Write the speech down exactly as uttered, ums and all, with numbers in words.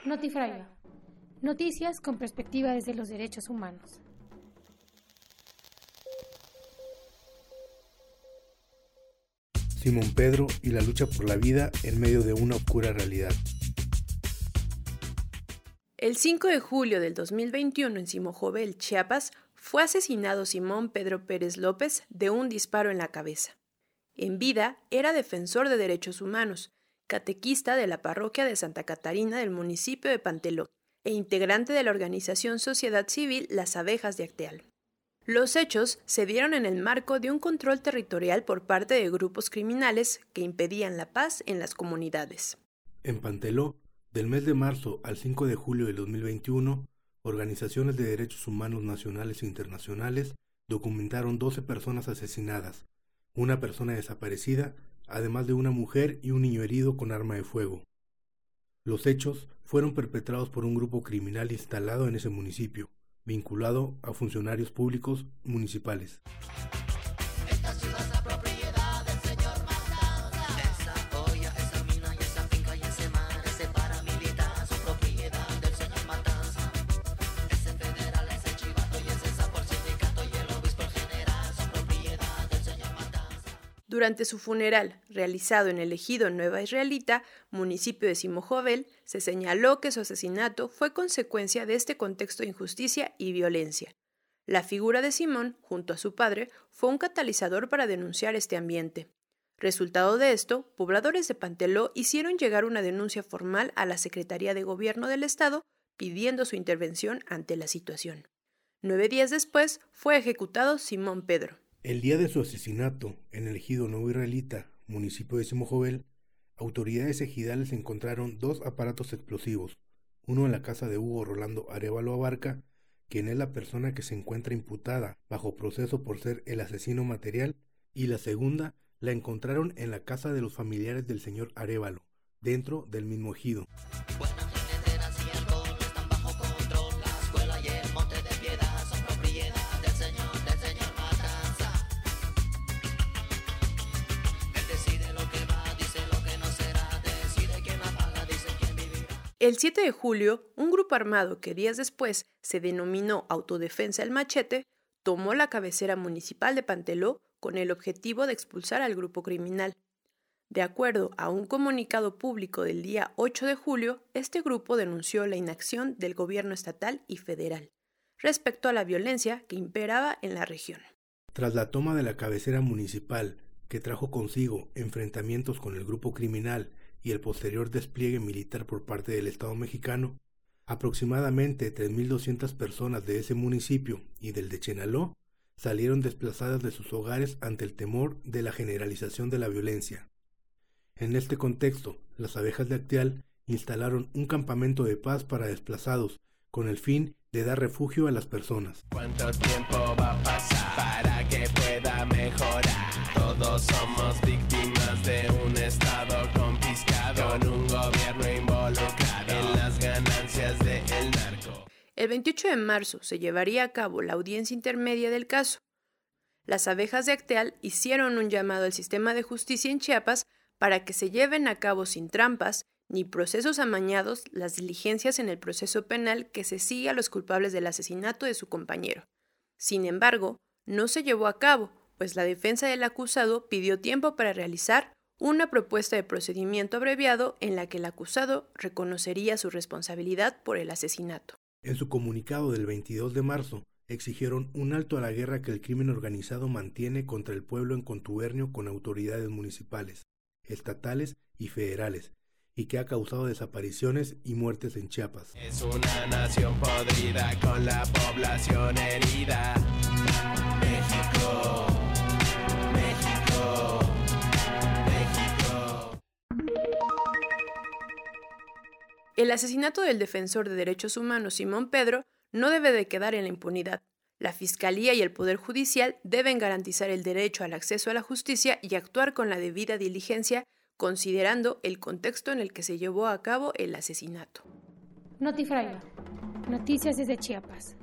Notifraya. Noticias con perspectiva desde los derechos humanos. Simón Pedro y la lucha por la vida en medio de una oscura realidad. El cinco de julio del dos mil veintiuno en Simojovel, Chiapas, fue asesinado Simón Pedro Pérez López de un disparo en la cabeza. En vida era defensor de derechos humanos, catequista de la parroquia de Santa Catarina del municipio de Panteló e integrante de la organización Sociedad Civil Las Abejas de Acteal. Los hechos se dieron en el marco de un control territorial por parte de grupos criminales que impedían la paz en las comunidades. En Panteló, del mes de marzo al cinco de julio del dos mil veintiuno, organizaciones de derechos humanos nacionales e internacionales documentaron doce personas asesinadas, una persona desaparecida, además de una mujer y un niño herido con arma de fuego. Los hechos fueron perpetrados por un grupo criminal instalado en ese municipio, vinculado a funcionarios públicos municipales. Esta ciudad es la propiedad del señor Matanza. Esa olla, esa mina y esa finca y ese mar, ese paramilitar son propiedad del señor Matanza. Ese federal, ese chivato y ese sabor sindicato y el obispo general son propiedad del señor Matanza. Durante su funeral, realizado en el ejido Nueva Israelita, municipio de Simojovel, se señaló que su asesinato fue consecuencia de este contexto de injusticia y violencia. La figura de Simón, junto a su padre, fue un catalizador para denunciar este ambiente. Resultado de esto, pobladores de Panteló hicieron llegar una denuncia formal a la Secretaría de Gobierno del Estado pidiendo su intervención ante la situación. Nueve días después, fue ejecutado Simón Pedro. El día de su asesinato, en el ejido Nuevo Israelita, municipio de Simojovel, autoridades ejidales encontraron dos aparatos explosivos, uno en la casa de Hugo Rolando Arévalo Abarca, quien es la persona que se encuentra imputada bajo proceso por ser el asesino material, y la segunda la encontraron en la casa de los familiares del señor Arévalo, dentro del mismo ejido. El siete de julio, un grupo armado que días después se denominó Autodefensa El Machete, tomó la cabecera municipal de Panteló con el objetivo de expulsar al grupo criminal. De acuerdo a un comunicado público del día ocho de julio, este grupo denunció la inacción del gobierno estatal y federal respecto a la violencia que imperaba en la región. Tras la toma de la cabecera municipal, que trajo consigo enfrentamientos con el grupo criminal y el posterior despliegue militar por parte del Estado mexicano, aproximadamente tres mil doscientas personas de ese municipio y del de Chenaló salieron desplazadas de sus hogares ante el temor de la generalización de la violencia. En este contexto, las Abejas de Acteal instalaron un campamento de paz para desplazados, con el fin de dar refugio a las personas. ¿Cuánto tiempo va a pasar para que pueda mejorar? Todos somos víctimas de un estado confiscado, con un gobierno involucrado en las ganancias del narco. El veintiocho de marzo se llevaría a cabo la audiencia intermedia del caso. Las Abejas de Acteal hicieron un llamado al sistema de justicia en Chiapas para que se lleven a cabo sin trampas ni procesos amañados las diligencias en el proceso penal que se sigue a los culpables del asesinato de su compañero. Sin embargo, no se llevó a cabo, pues la defensa del acusado pidió tiempo para realizar una propuesta de procedimiento abreviado en la que el acusado reconocería su responsabilidad por el asesinato. En su comunicado del veintidós de marzo, exigieron un alto a la guerra que el crimen organizado mantiene contra el pueblo en contubernio con autoridades municipales, estatales y federales, y que ha causado desapariciones y muertes en Chiapas. Es una nación podrida con la población herida. México, México, México. El asesinato del defensor de derechos humanos Simón Pedro no debe de quedar en la impunidad. La Fiscalía y el Poder Judicial deben garantizar el derecho al acceso a la justicia y actuar con la debida diligencia, considerando el contexto en el que se llevó a cabo el asesinato. Notifraya. Noticias desde Chiapas.